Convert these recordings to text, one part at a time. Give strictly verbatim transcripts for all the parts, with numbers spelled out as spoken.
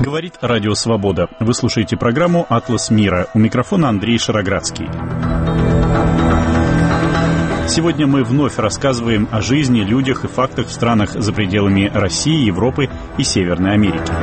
Говорит Радио Свобода. Вы слушаете программу «Атлас мира». У микрофона Андрей Шароградский. Сегодня мы вновь рассказываем о жизни, людях и фактах в странах за пределами России, Европы и Северной Америки.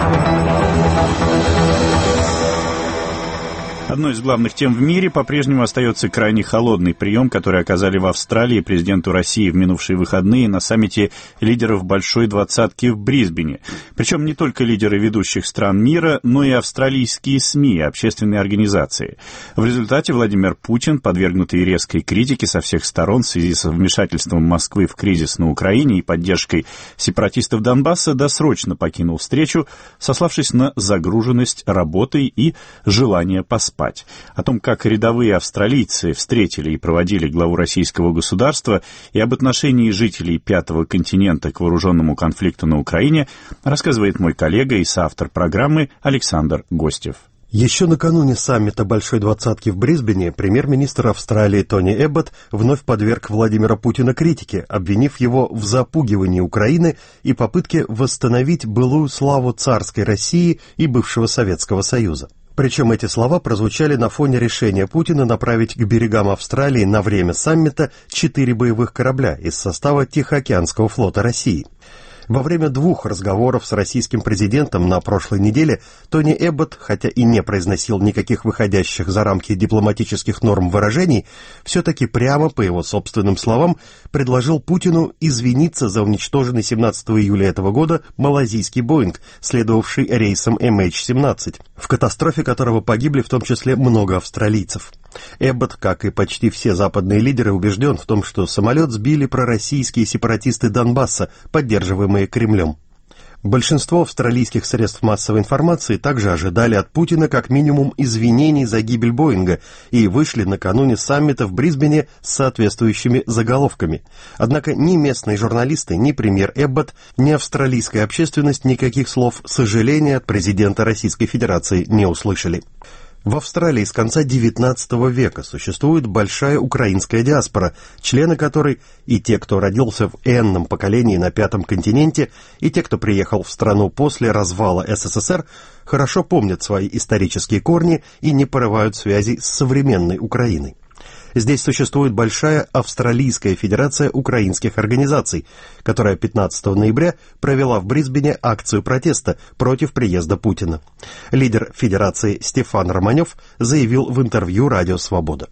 Одной из главных тем в мире по-прежнему остается крайне холодный прием, который оказали в Австралии президенту России в минувшие выходные на саммите лидеров Большой двадцатки в Брисбене. Причем не только лидеры ведущих стран мира, но и австралийские СМИ и общественные организации. В результате Владимир Путин, подвергнутый резкой критике со всех сторон в связи с вмешательством Москвы в кризис на Украине и поддержкой сепаратистов Донбасса, досрочно покинул встречу, сославшись на загруженность работой и желание поспать. О том, как рядовые австралийцы встретили и проводили главу российского государства, и об отношении жителей Пятого континента к вооруженному конфликту на Украине, рассказывает мой коллега и соавтор программы Александр Гостев. Еще накануне саммита Большой двадцатки в Брисбене премьер-министр Австралии Тони Эбботт вновь подверг Владимира Путина критике, обвинив его в запугивании Украины и попытке восстановить былую славу царской России и бывшего Советского Союза. Причем эти слова прозвучали на фоне решения Путина направить к берегам Австралии на время саммита четыре боевых корабля из состава Тихоокеанского флота России. Во время двух разговоров с российским президентом на прошлой неделе Тони Эбботт, хотя и не произносил никаких выходящих за рамки дипломатических норм выражений, все-таки прямо, по его собственным словам, предложил Путину извиниться за уничтоженный семнадцатого июля этого года малайзийский «Боинг», следовавший рейсом эм эйч семнадцать, в катастрофе которого погибли в том числе много австралийцев. Эбботт, как и почти все западные лидеры, убежден в том, что самолет сбили пророссийские сепаратисты Донбасса, поддерживаемые Кремлем. Большинство австралийских средств массовой информации также ожидали от Путина как минимум извинений за гибель «Боинга» и вышли накануне саммита в Брисбене с соответствующими заголовками. Однако ни местные журналисты, ни премьер Эбботт, ни австралийская общественность никаких слов сожаления от президента Российской Федерации не услышали. В Австралии с конца девятнадцатого века существует большая украинская диаспора, члены которой и те, кто родился в энном поколении на Пятом континенте, и те, кто приехал в страну после развала эс эс эс эр, хорошо помнят свои исторические корни и не порывают связей с современной Украиной. Здесь существует большая Австралийская федерация украинских организаций, которая пятнадцатого ноября провела в Брисбене акцию протеста против приезда Путина. Лидер федерации Стефан Романев заявил в интервью «Радио Свобода».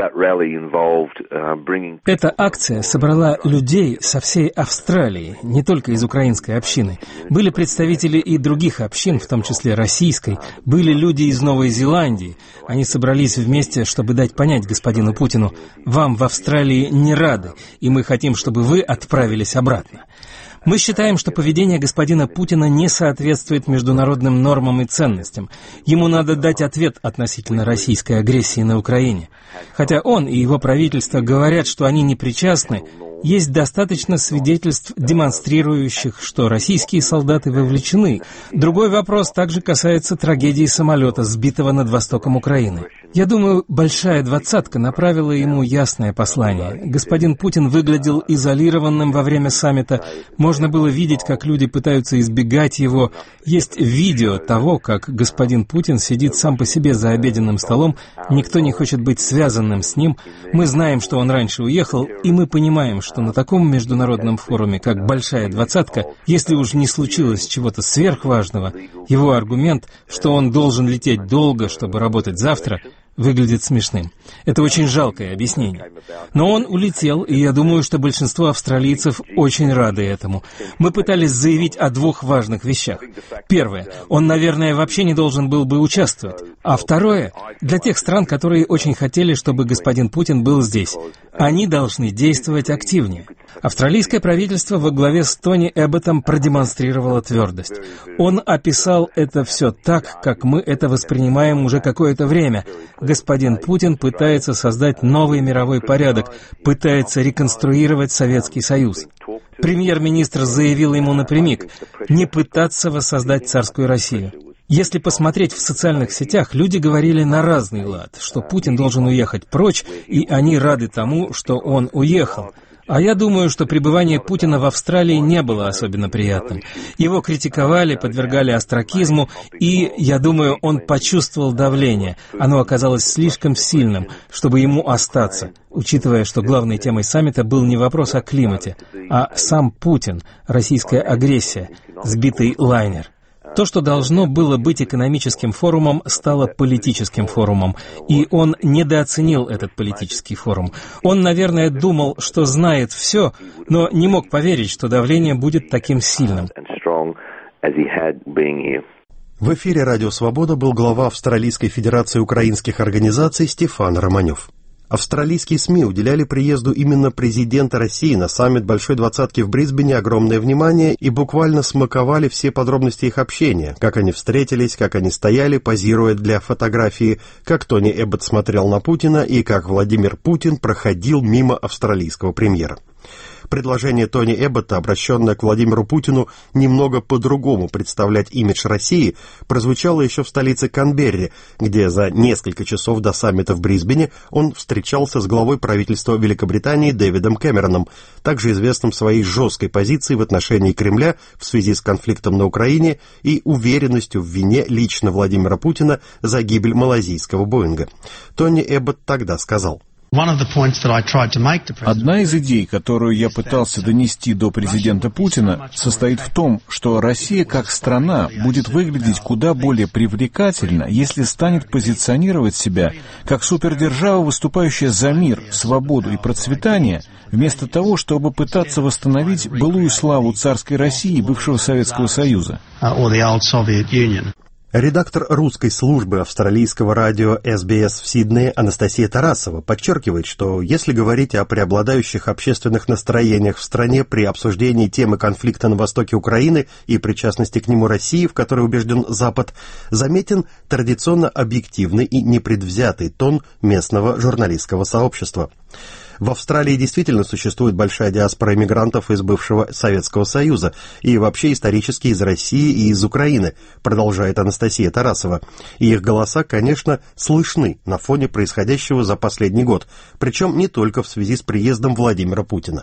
Эта акция собрала людей со всей Австралии, не только из украинской общины. Были представители и других общин, в том числе российской, были люди из Новой Зеландии. Они собрались вместе, чтобы дать понять господину Путину: вам в Австралии не рады, и мы хотим, чтобы вы отправились обратно. Мы считаем, что поведение господина Путина не соответствует международным нормам и ценностям. Ему надо дать ответ относительно российской агрессии на Украине. Хотя он и его правительство говорят, что они не причастны, есть достаточно свидетельств, демонстрирующих, что российские солдаты вовлечены. Другой вопрос также касается трагедии самолета, сбитого над востоком Украины. Я думаю, Большая двадцатка направила ему ясное послание. Господин Путин выглядел изолированным во время саммита. Можно было видеть, как люди пытаются избегать его. Есть видео того, как господин Путин сидит сам по себе за обеденным столом. Никто не хочет быть связанным с ним. Мы знаем, что он раньше уехал, и мы понимаем, что на таком международном форуме, как Большая двадцатка, если уж не случилось чего-то сверхважного, его аргумент, что он должен лететь долго, чтобы работать завтра, выглядит смешным. Это очень жалкое объяснение. Но он улетел, и я думаю, что большинство австралийцев очень рады этому. Мы пытались заявить о двух важных вещах. Первое. Он, наверное, вообще не должен был бы участвовать. А второе. Для тех стран, которые очень хотели, чтобы господин Путин был здесь. Они должны действовать активнее. Австралийское правительство во главе с Тони Эбботтом продемонстрировало твердость. Он описал это все так, как мы это воспринимаем уже какое-то время. Господин Путин пытается создать новый мировой порядок, пытается реконструировать Советский Союз. Премьер-министр заявил ему напрямик не пытаться воссоздать царскую Россию. Если посмотреть в социальных сетях, люди говорили на разный лад, что Путин должен уехать прочь, и они рады тому, что он уехал. А я думаю, что пребывание Путина в Австралии не было особенно приятным. Его критиковали, подвергали остракизму, и, я думаю, он почувствовал давление. Оно оказалось слишком сильным, чтобы ему остаться, учитывая, что главной темой саммита был не вопрос о климате, а сам Путин, российская агрессия, сбитый лайнер. То, что должно было быть экономическим форумом, стало политическим форумом, и он недооценил этот политический форум. Он, наверное, думал, что знает все, но не мог поверить, что давление будет таким сильным. В эфире «Радио Свобода» был глава Австралийской Федерации украинских организаций Стефан Романев. Австралийские СМИ уделяли приезду именно президента России на саммит Большой Двадцатки в Брисбене огромное внимание и буквально смаковали все подробности их общения, как они встретились, как они стояли, позируя для фотографии, как Тони Эббот смотрел на Путина и как Владимир Путин проходил мимо австралийского премьера. Предложение Тони Эббота, обращенное к Владимиру Путину, немного по-другому представлять имидж России, прозвучало еще в столице Канберре, где за несколько часов до саммита в Брисбене он встречался с главой правительства Великобритании Дэвидом Кэмероном, также известным своей жесткой позицией в отношении Кремля в связи с конфликтом на Украине и уверенностью в вине лично Владимира Путина за гибель малайзийского Боинга. Тони Эббот тогда сказал: Одна из идей, которую я пытался донести до президента Путина, состоит в том, что Россия как страна будет выглядеть куда более привлекательно, если станет позиционировать себя как супердержава, выступающая за мир, свободу и процветание, вместо того, чтобы пытаться восстановить былую славу царской России и бывшего Советского Союза. Редактор русской службы австралийского радио эс би эс в Сиднее Анастасия Тарасова подчеркивает, что если говорить о преобладающих общественных настроениях в стране при обсуждении темы конфликта на востоке Украины и причастности к нему России, в которой убежден Запад, заметен традиционно объективный и непредвзятый тон местного журналистского сообщества. В Австралии действительно существует большая диаспора иммигрантов из бывшего Советского Союза и вообще исторически из России и из Украины, продолжает Анастасия Тарасова. И их голоса, конечно, слышны на фоне происходящего за последний год, причем не только в связи с приездом Владимира Путина.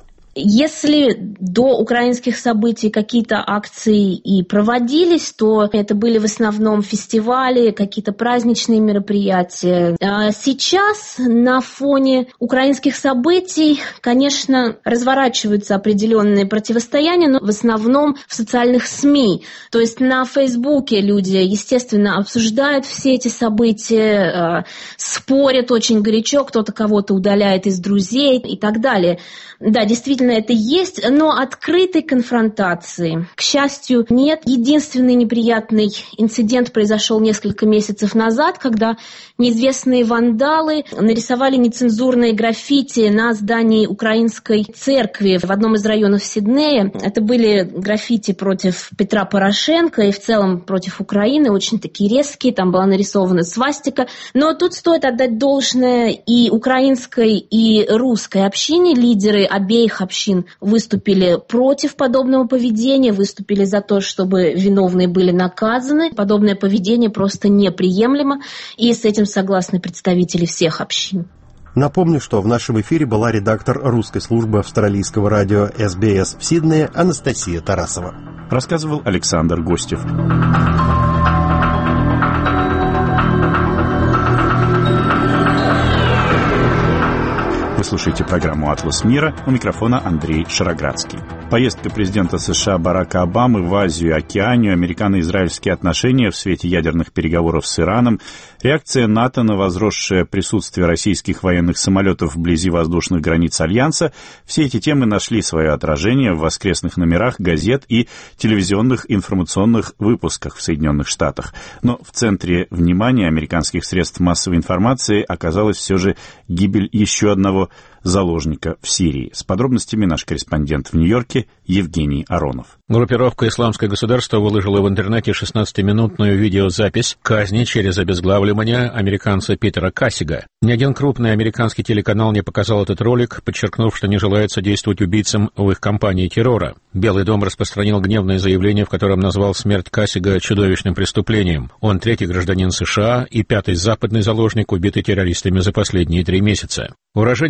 Если до украинских событий какие-то акции и проводились, то это были в основном фестивали, какие-то праздничные мероприятия. А сейчас на фоне украинских событий, конечно, разворачиваются определенные противостояния, но в основном в социальных СМИ. То есть на Фейсбуке люди, естественно, обсуждают все эти события, спорят очень горячо, кто-то кого-то удаляет из друзей и так далее. Да, действительно, это есть, но открытой конфронтации, к счастью, нет. Единственный неприятный инцидент произошел несколько месяцев назад, когда неизвестные вандалы нарисовали нецензурные граффити на здании украинской церкви в одном из районов Сиднея. Это были граффити против Петра Порошенко и в целом против Украины, очень такие резкие, там была нарисована свастика. Но тут стоит отдать должное и украинской, и русской общине. Лидеры обеих общин выступили против подобного поведения, выступили за то, чтобы виновные были наказаны. Подобное поведение просто неприемлемо, и с этим согласны представители всех общин. Напомню, что в нашем эфире была редактор русской службы австралийского радио эс би эс в Сиднее Анастасия Тарасова. Рассказывал Александр Гостев. Вы слушаете программу «Атлас мира», у микрофона Андрей Шароградский. Поездка президента США Барака Обамы в Азию и Океанию, американо-израильские отношения в свете ядерных переговоров с Ираном, реакция НАТО на возросшее присутствие российских военных самолетов вблизи воздушных границ Альянса — все эти темы нашли свое отражение в воскресных номерах газет и телевизионных информационных выпусках в Соединенных Штатах. Но в центре внимания американских средств массовой информации оказалась все же гибель еще одного заложника в Сирии. С подробностями наш корреспондент в Нью-Йорке Евгений Аронов. Группировка «Исламское государство» выложила в интернете шестнадцатиминутную видеозапись казни через обезглавливание американца Питера Кассига. Ни один крупный американский телеканал не показал этот ролик, подчеркнув, что не желает содействовать убийцам в их кампании террора. Белый дом распространил гневное заявление, в котором назвал смерть Кассига чудовищным преступлением. Он третий гражданин США и пятый западный заложник, убитый террористами за последние три месяца. Уроженец Индианаполиса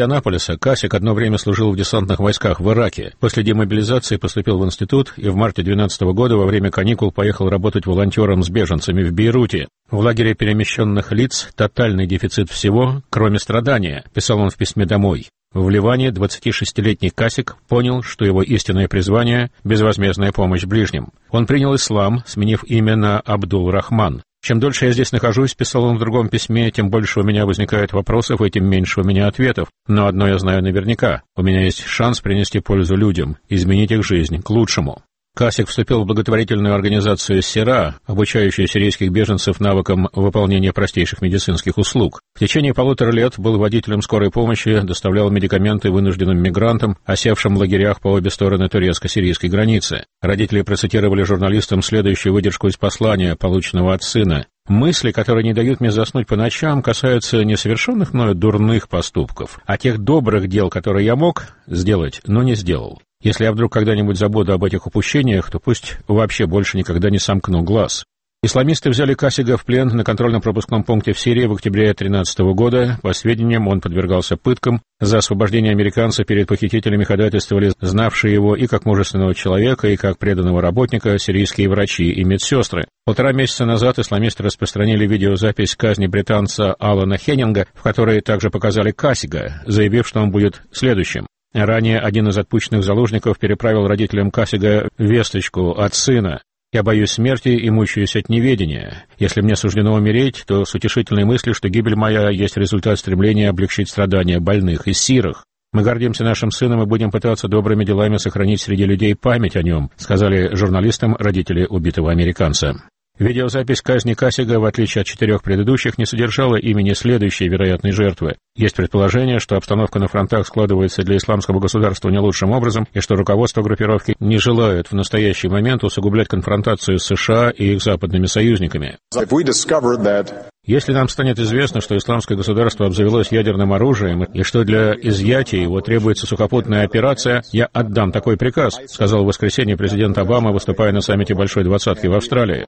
Индианаполиса, Касик одно время служил в десантных войсках в Ираке. После демобилизации поступил в институт и в марте две тысячи двенадцатого года во время каникул поехал работать волонтером с беженцами в Бейруте. В лагере перемещенных лиц тотальный дефицит всего, кроме страдания, писал он в письме домой. В Ливане двадцатишестилетний Касик понял, что его истинное призвание – безвозмездная помощь ближним. Он принял ислам, сменив имя на Абдул-Рахман. «Чем дольше я здесь нахожусь, — писал он в другом письме, — тем больше у меня возникает вопросов, и тем меньше у меня ответов. Но одно я знаю наверняка — у меня есть шанс принести пользу людям, изменить их жизнь к лучшему». Касик вступил в благотворительную организацию «Сера», обучающую сирийских беженцев навыкам выполнения простейших медицинских услуг. В течение полутора лет был водителем скорой помощи, доставлял медикаменты вынужденным мигрантам, осевшим в лагерях по обе стороны турецко-сирийской границы. Родители процитировали журналистам следующую выдержку из послания, полученного от сына. «Мысли, которые не дают мне заснуть по ночам, касаются не совершенных мною дурных поступков, а тех добрых дел, которые я мог сделать, но не сделал. Если я вдруг когда-нибудь забуду об этих упущениях, то пусть вообще больше никогда не сомкну глаз». Исламисты взяли Касига в плен на контрольно-пропускном пункте в Сирии в октябре две тысячи тринадцатого года. По сведениям, он подвергался пыткам. За освобождение американца перед похитителями ходатайствовали знавшие его и как мужественного человека, и как преданного работника сирийские врачи и медсестры. Полтора месяца назад исламисты распространили видеозапись казни британца Алана Хеннинга, в которой также показали Касига, заявив, что он будет следующим. Ранее один из отпущенных заложников переправил родителям Касига весточку от сына. «Я боюсь смерти и мучаюсь от неведения. Если мне суждено умереть, то с утешительной мыслью, что гибель моя есть результат стремления облегчить страдания больных и сирых. Мы гордимся нашим сыном и будем пытаться добрыми делами сохранить среди людей память о нем», сказали журналистам родители убитого американца. Видеозапись казни Касига, в отличие от четырех предыдущих, не содержала имени следующей вероятной жертвы. Есть предположение, что обстановка на фронтах складывается для исламского государства не лучшим образом, и что руководство группировки не желает в настоящий момент усугублять конфронтацию с США и их западными союзниками. Если нам станет известно, что исламское государство обзавелось ядерным оружием и что для изъятия его требуется сухопутная операция, я отдам такой приказ, сказал в воскресенье президент Обама, выступая на саммите Большой Двадцатки в Австралии.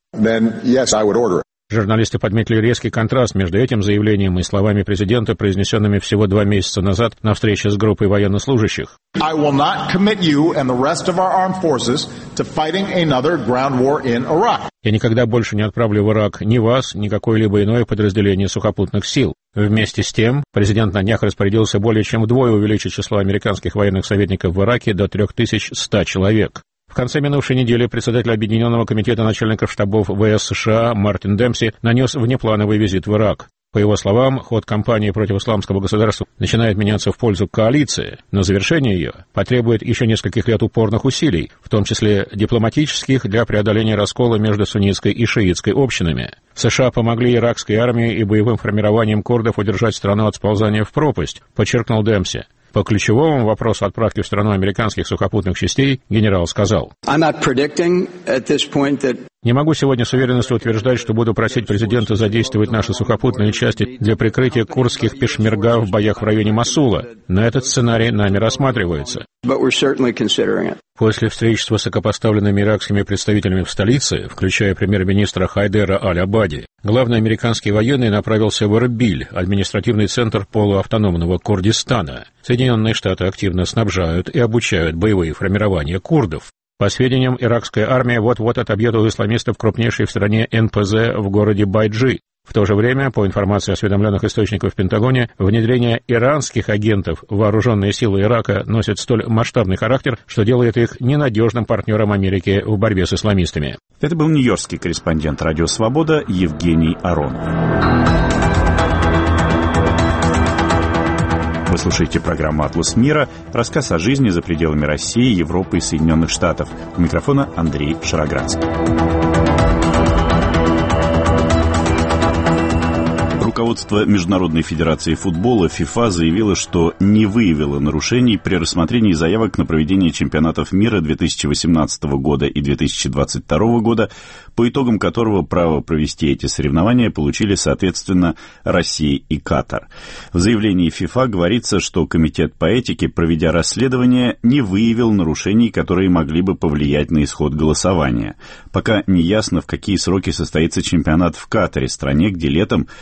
Журналисты подметили резкий контраст между этим заявлением и словами президента, произнесенными всего два месяца назад на встрече с группой военнослужащих. I will not commit you and the rest of our armed forces to fighting another ground war in Iraq. Я никогда больше не отправлю в Ирак ни вас, ни какое-либо иное подразделение сухопутных сил. Вместе с тем, президент на днях распорядился более чем вдвое увеличить число американских военных советников в Ираке до три тысячи сто человек. В конце минувшей недели председатель Объединенного комитета начальников штабов ВС США Мартин Демпси нанес внеплановый визит в Ирак. По его словам, ход кампании против исламского государства начинает меняться в пользу коалиции, но завершение ее потребует еще нескольких лет упорных усилий, в том числе дипломатических, для преодоления раскола между суннитской и шиитской общинами. США помогли иракской армии и боевым формированиям курдов удержать страну от сползания в пропасть, подчеркнул Демпси. По ключевому вопросу отправки в страну американских сухопутных частей генерал сказал: «Не могу сегодня с уверенностью утверждать, что буду просить президента задействовать наши сухопутные части для прикрытия курдских пешмерга в боях в районе Мосула, но этот сценарий нами рассматривается». После встреч с высокопоставленными иракскими представителями в столице, включая премьер-министра Хайдера Аль-Абади, главный американский военный направился в Эрбиль, административный центр полуавтономного Курдистана. Соединенные Штаты активно снабжают и обучают боевые формирования курдов. По сведениям, иракская армия вот-вот отобьет у исламистов крупнейший в стране эн пэ зэ в городе Байджи. В то же время, по информации осведомленных источников в Пентагоне, внедрение иранских агентов в вооруженные силы Ирака носит столь масштабный характер, что делает их ненадежным партнером Америки в борьбе с исламистами. Это был нью-йоркский корреспондент «Радио Свобода» Евгений Аронов. Вы слушаете программу «Атлас мира», рассказ о жизни за пределами России, Европы и Соединенных Штатов. У микрофона Андрей Шароградский. Руководство Международной федерации футбола ФИФА заявило, что не выявило нарушений при рассмотрении заявок на проведение чемпионатов мира две тысячи восемнадцатого года и две тысячи двадцать второго года, по итогам которого право провести эти соревнования получили, соответственно, Россия и Катар. В заявлении ФИФА говорится, что комитет по этике, проведя расследование, не выявил нарушений, которые могли бы повлиять на исход голосования. Пока не ясно, в какие сроки состоится чемпионат в Катаре, стране, где летом, когда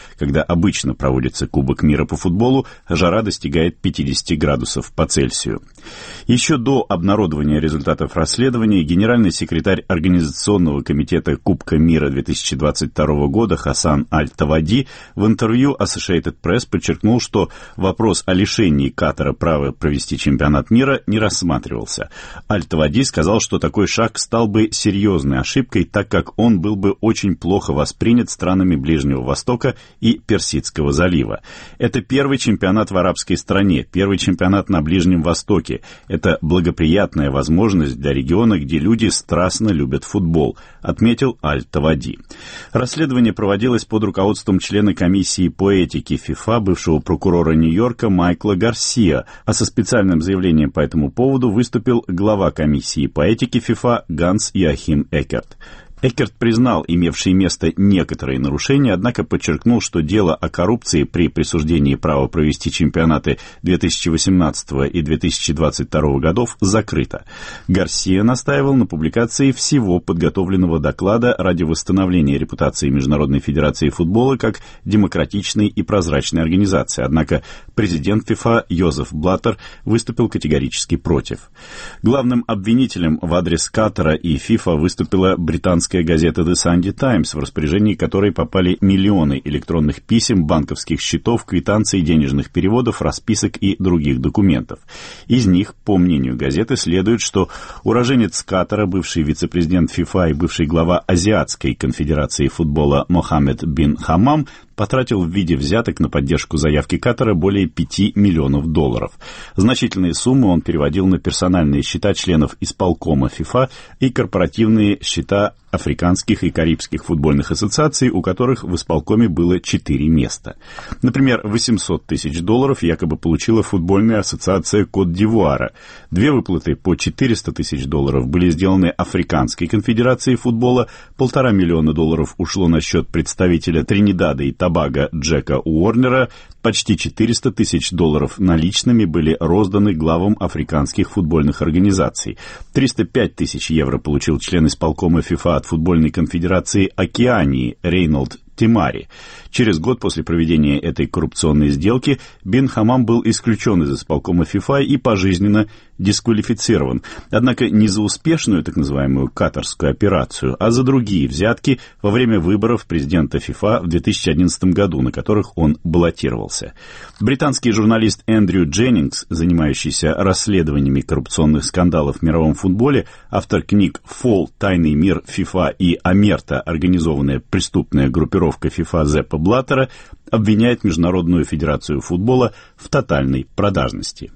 обычно проводится Кубок мира по футболу, жара достигает пятьдесят градусов по Цельсию. Еще до обнародования результатов расследования генеральный секретарь Организационного комитета Кубка мира две тысячи двадцать второго года Хасан Аль-Тавади в интервью Associated Press подчеркнул, что вопрос о лишении Катара права провести чемпионат мира не рассматривался. Аль-Тавади сказал, что такой шаг стал бы серьезной ошибкой, так как он был бы очень плохо воспринят странами Ближнего Востока и Персидского залива. Это первый чемпионат в арабской стране, первый чемпионат на Ближнем Востоке. Это благоприятная возможность для региона, где люди страстно любят футбол, отметил Аль-Тавади. Расследование проводилось под руководством члена комиссии по этике ФИФА, бывшего прокурора Нью-Йорка Майкла Гарсия, а со специальным заявлением по этому поводу выступил глава комиссии по этике ФИФА Ганс Йоахим Эккерт. Эккерт признал имевшие место некоторые нарушения, однако подчеркнул, что дело о коррупции при присуждении права провести чемпионаты две тысячи восемнадцатого и две тысячи двадцать второго годов закрыто. Гарсия настаивал на публикации всего подготовленного доклада ради восстановления репутации Международной федерации футбола как демократичной и прозрачной организации, однако президент ФИФА Йозеф Блаттер выступил категорически против. Главным обвинителем в адрес Катара и ФИФА выступила британская газета The Sunday Times, в распоряжении которой попали миллионы электронных писем, банковских счетов, квитанций, денежных переводов, расписок и других документов. Из них, по мнению газеты, следует, что уроженец Катара, бывший вице-президент ФИФА и бывший глава Азиатской конфедерации футбола Мохаммед бин Хамам потратил в виде взяток на поддержку заявки Катара более пяти миллионов долларов. Значительные суммы он переводил на персональные счета членов исполкома ФИФА и корпоративные счета африканских и карибских футбольных ассоциаций, у которых в исполкоме было четыре места. Например, восемьсот тысяч долларов якобы получила футбольная ассоциация Кот-д'Ивуара. Две выплаты по четыреста тысяч долларов были сделаны Африканской конфедерацией футбола, полтора миллиона долларов ушло на счет представителя Тринидада и Тобаго Джека Уорнера, почти четыреста тысяч долларов наличными были розданы главам африканских футбольных организаций. триста пять тысяч евро получил член исполкома ФИФА от футбольной конфедерации Океании Рейнолд Тимари. Через год после проведения этой коррупционной сделки бин Хамам был исключен из исполкома ФИФА и пожизненно дисквалифицирован. Однако не за успешную так называемую катарскую операцию, а за другие взятки во время выборов президента ФИФА в две тысячи одиннадцатом году, на которых он баллотировался. Британский журналист Эндрю Дженнингс, занимающийся расследованиями коррупционных скандалов в мировом футболе, автор книг «Фол. Тайный мир ФИФА» и «Омерта. Организованная преступная группировка ФИФА» Зеппа Блаттера, обвиняет Международную федерацию футбола в тотальной продажности.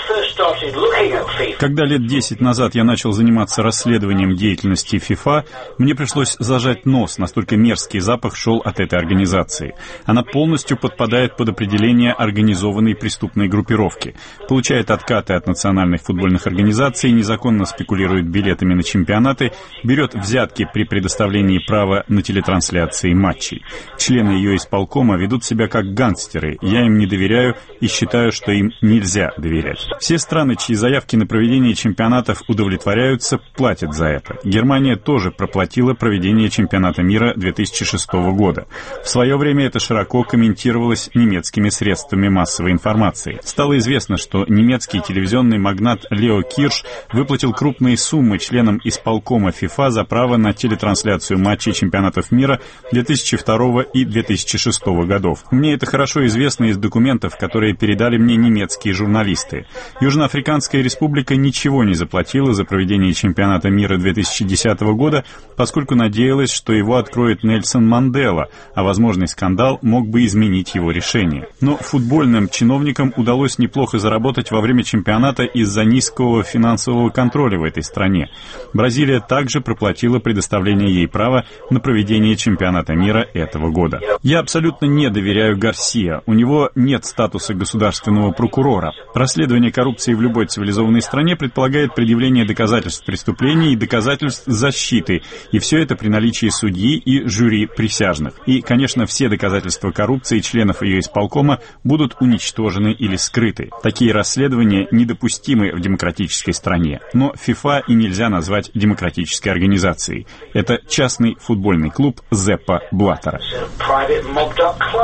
Когда лет десять назад я начал заниматься расследованием деятельности ФИФА, мне пришлось зажать нос, настолько мерзкий запах шел от этой организации. Она полностью подпадает под определение организованной преступной группировки, получает откаты от национальных футбольных организаций, незаконно спекулирует билетами на чемпионаты, берет взятки при предоставлении права на телетрансляции матчей. Члены ее исполкома ведут себя как гангстеры, я им не доверяю и считаю, что им нельзя доверять. Все страны, чьи заявки на проведение чемпионатов удовлетворяются, платят за это. Германия тоже проплатила проведение чемпионата мира две тысячи шестого года. В свое время это широко комментировалось немецкими средствами массовой информации. Стало известно, что немецкий телевизионный магнат Лео Кирш выплатил крупные суммы членам исполкома ФИФА за право на телетрансляцию матчей чемпионатов мира две тысячи второго и две тысячи шестого годов. Мне это хорошо известно из документов, которые передали мне немецкие журналисты. Южноафриканская республика ничего не заплатила за проведение чемпионата мира две тысячи десятого года, поскольку надеялась, что его откроет Нельсон Мандела, а возможный скандал мог бы изменить его решение. Но футбольным чиновникам удалось неплохо заработать во время чемпионата из-за низкого финансового контроля в этой стране. Бразилия также проплатила предоставление ей права на проведение чемпионата мира этого года. Я абсолютно не доверяю Гарсия. У него нет статуса государственного прокурора. Расследование коррупции в любой цивилизованной стране предполагает предъявление доказательств преступлений и доказательств защиты, и все это при наличии судьи и жюри присяжных. И, конечно, все доказательства коррупции членов ее исполкома будут уничтожены или скрыты. Такие расследования недопустимы в демократической стране. Но ФИФА и нельзя назвать демократической организацией. Это частный футбольный клуб Зеппа Блаттера.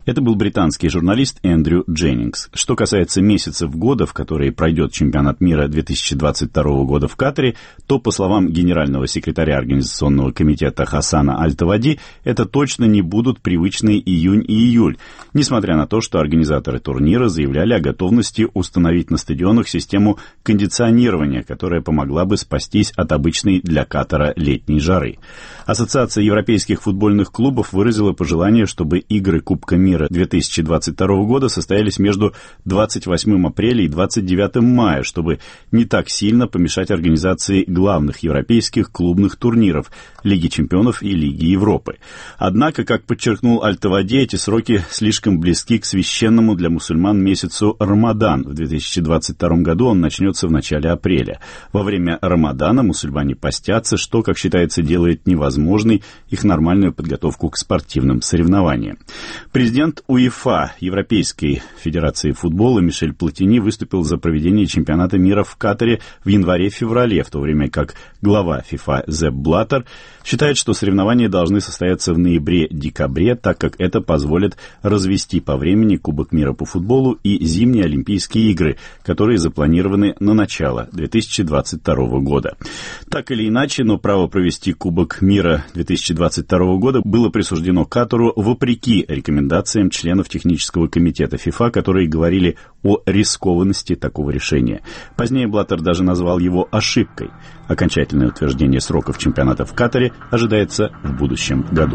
Это был британский журналист Эндрю Дженнингс. Что касается месяцев года, в которые пройдет чемпионат мира две тысячи двадцать второго года в Катаре, то, по словам генерального секретаря Организационного комитета Хасана Аль-Тавади, это точно не будут привычные июнь и июль, несмотря на то, что организаторы турнира заявляли о готовности установить на стадионах систему кондиционирования, которая помогла бы спастись от обычной для Катара летней жары. Ассоциация европейских футбольных клубов выразила пожелание, чтобы игры Кубка мира две тысячи двадцать второго года состоялись между двадцать восьмого апреля и двадцать девятого мая, чтобы не так сильно помешать организации главных европейских клубных турниров Лиги чемпионов и Лиги Европы. Однако, как подчеркнул Аль-Тавади, эти сроки слишком близки к священному для мусульман месяцу Рамадан. В две тысячи двадцать втором году он начнется в начале апреля. Во время Рамадана мусульмане постятся, что, как считается, делает невозможной их нормальную подготовку к спортивным соревнованиям. Президент УЕФА, Европейской Федерации футбола, Мишель Платини выступил за проведение чемпионата мира в Катаре в январе-феврале, в то время как глава ФИФА Зепп Блаттер считает, что соревнования должны состояться в ноябре-декабре, так как это позволит развести по времени Кубок мира по футболу и зимние Олимпийские игры, которые запланированы на начало две тысячи двадцать второго года. Так или иначе, но право провести Кубок мира две тысячи двадцать второго года было присуждено Катару вопреки рекомендациям членов технического комитета ФИФА, которые говорили о рискованности такого решения. Позднее Блаттер даже назвал его ошибкой. Окончательное утверждение сроков чемпионата в Катаре ожидается в будущем году.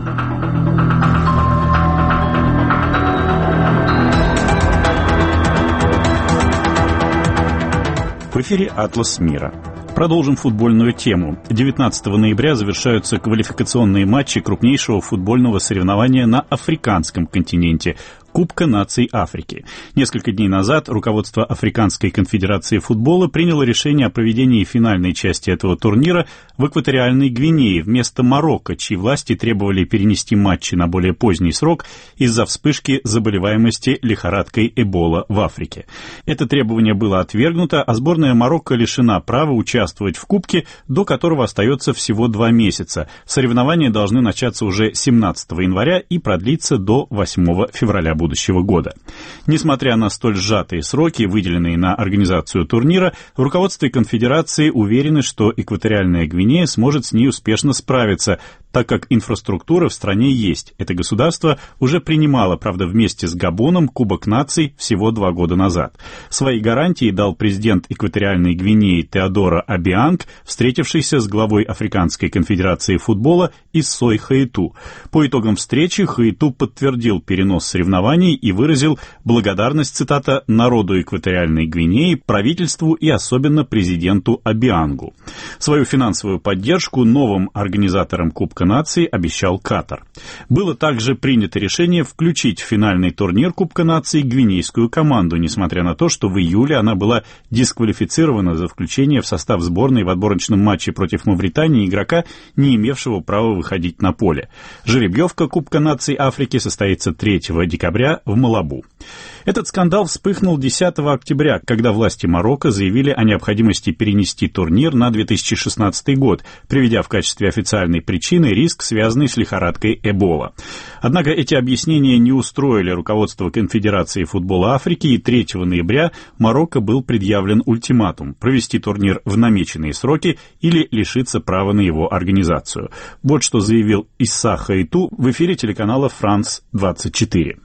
В эфире «Атлас мира». Продолжим футбольную тему. девятнадцатого ноября завершаются квалификационные матчи крупнейшего футбольного соревнования на африканском континенте – Кубка наций Африки. Несколько дней назад руководство Африканской конфедерации футбола приняло решение о проведении финальной части этого турнира в экваториальной Гвинее вместо Марокко, чьи власти требовали перенести матчи на более поздний срок из-за вспышки заболеваемости лихорадкой Эбола в Африке. Это требование было отвергнуто, а сборная Марокко лишена права участвовать в Кубке, до которого остается всего два месяца. Соревнования должны начаться уже семнадцатого января и продлиться до восьмого февраля будущего года. Несмотря на столь сжатые сроки, выделенные на организацию турнира, в руководстве конфедерации уверены, что экваториальная Гвинея сможет с ней успешно справиться, так как инфраструктура в стране есть. Это государство уже принимало, правда, вместе с Габоном Кубок наций всего два года назад. Свои гарантии дал президент экваториальной Гвинеи Теодоро Обианг, встретившийся с главой Африканской конфедерации футбола Иссой Хаиту. По итогам встречи Хаиту подтвердил перенос соревнований и выразил благодарность, цитата, «народу экваториальной Гвинеи, правительству и особенно президенту Обиангу». Свою финансовую поддержку новым организаторам Кубка наций обещал Катар. Было также принято решение включить в финальный турнир Кубка наций гвинейскую команду, несмотря на то, что в июле она была дисквалифицирована за включение в состав сборной в отборочном матче против Мавритании игрока, не имевшего права выходить на поле. Жеребьевка Кубка наций Африки состоится третьего декабря в Малабу. Этот скандал вспыхнул десятого октября, когда власти Марокко заявили о необходимости перенести турнир на две тысячи шестнадцатый год, приведя в качестве официальной причины риск, связанный с лихорадкой Эбола. Однако эти объяснения не устроили руководство Конфедерации футбола Африки, и третьего ноября Марокко был предъявлен ультиматум – провести турнир в намеченные сроки или лишиться права на его организацию. Вот что заявил Исса Хаиту в эфире телеканала Франс двадцать четыре.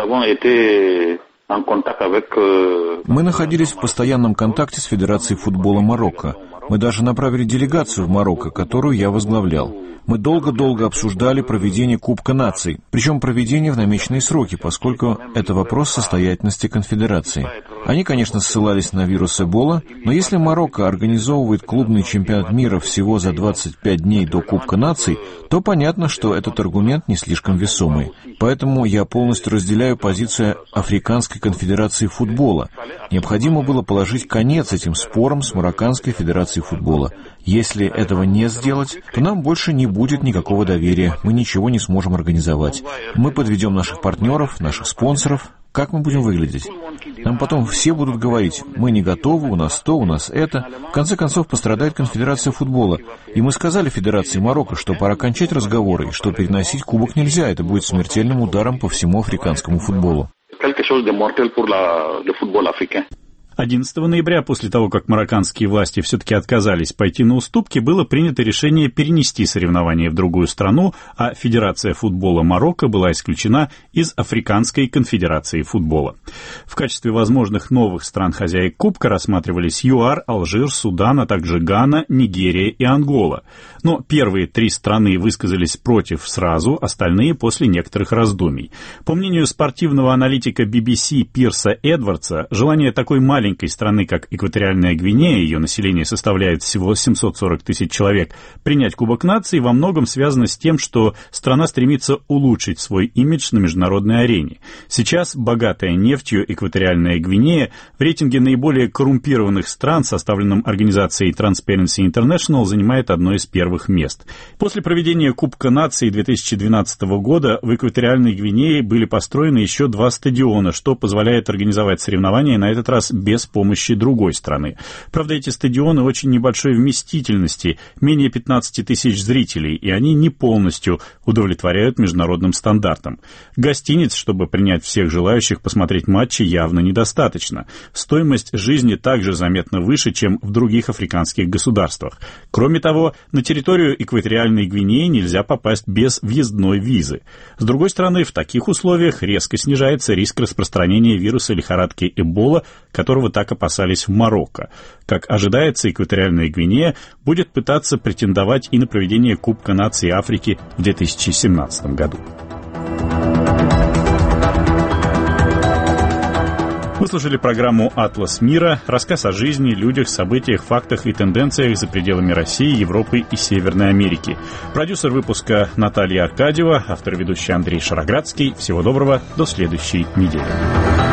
Мы находились в постоянном контакте с Федерацией футбола Марокко. Мы даже направили делегацию в Марокко, которую я возглавлял. Мы долго-долго обсуждали проведение Кубка наций, причем проведение в намеченные сроки, поскольку это вопрос состоятельности конфедерации. Они, конечно, ссылались на вирус Эбола, но если Марокко организовывает клубный чемпионат мира всего за двадцать пять дней до Кубка наций, то понятно, что этот аргумент не слишком весомый. Поэтому я полностью разделяю позицию Африканской конфедерации футбола. Необходимо было положить конец этим спорам с Марокканской федерацией футбола. Если этого не сделать, то нам больше не будет никакого доверия, мы ничего не сможем организовать. Мы подведем наших партнеров, наших спонсоров, Как мы будем выглядеть? Нам потом все будут говорить, мы не готовы, у нас то, у нас это. В конце концов, пострадает Конфедерация футбола. И мы сказали Федерации Марокко, что пора кончать разговоры, что переносить кубок нельзя, это будет смертельным ударом по всему африканскому футболу. одиннадцатого ноября, после того, как марокканские власти все-таки отказались пойти на уступки, было принято решение перенести соревнования в другую страну, а Федерация футбола Марокко была исключена из Африканской конфедерации футбола. В качестве возможных новых стран-хозяек Кубка рассматривались ЮАР, Алжир, Судан, а также Гана, Нигерия и Ангола. Но первые три страны высказались против сразу, остальные после некоторых раздумий. По мнению спортивного аналитика би би си Пирса Эдвардса, желание такой маленькой маленькой страны, как Экваториальная Гвинея, ее население составляет всего семьсот сорок тысяч человек, принять Кубок наций во многом связано с тем, что страна стремится улучшить свой имидж на международной арене. Сейчас богатая нефтью Экваториальная Гвинея в рейтинге наиболее коррумпированных стран, составленном организацией Transparency International, занимает одно из первых мест. После проведения Кубка наций две тысячи двенадцатого года в Экваториальной Гвинее были построены еще два стадиона, что позволяет организовать соревнования на этот раз без без помощи другой страны. Правда, эти стадионы очень небольшой вместительности, менее пятнадцати тысяч зрителей, и они не полностью удовлетворяют международным стандартам. Гостиниц, чтобы принять всех желающих посмотреть матчи, явно недостаточно. Стоимость жизни также заметно выше, чем в других африканских государствах. Кроме того, на территорию Экваториальной Гвинеи нельзя попасть без въездной визы. С другой стороны, в таких условиях резко снижается риск распространения вируса лихорадки Эбола, которого так опасались в Марокко. Как ожидается, Экваториальная Гвинея будет пытаться претендовать и на проведение Кубка наций Африки в две тысячи семнадцатом году. Вы слушали программу «Атлас мира», рассказ о жизни, людях, событиях, фактах и тенденциях за пределами России, Европы и Северной Америки. Продюсер выпуска Наталья Аркадьева, автор и ведущий Андрей Шароградский. Всего доброго, до следующей недели.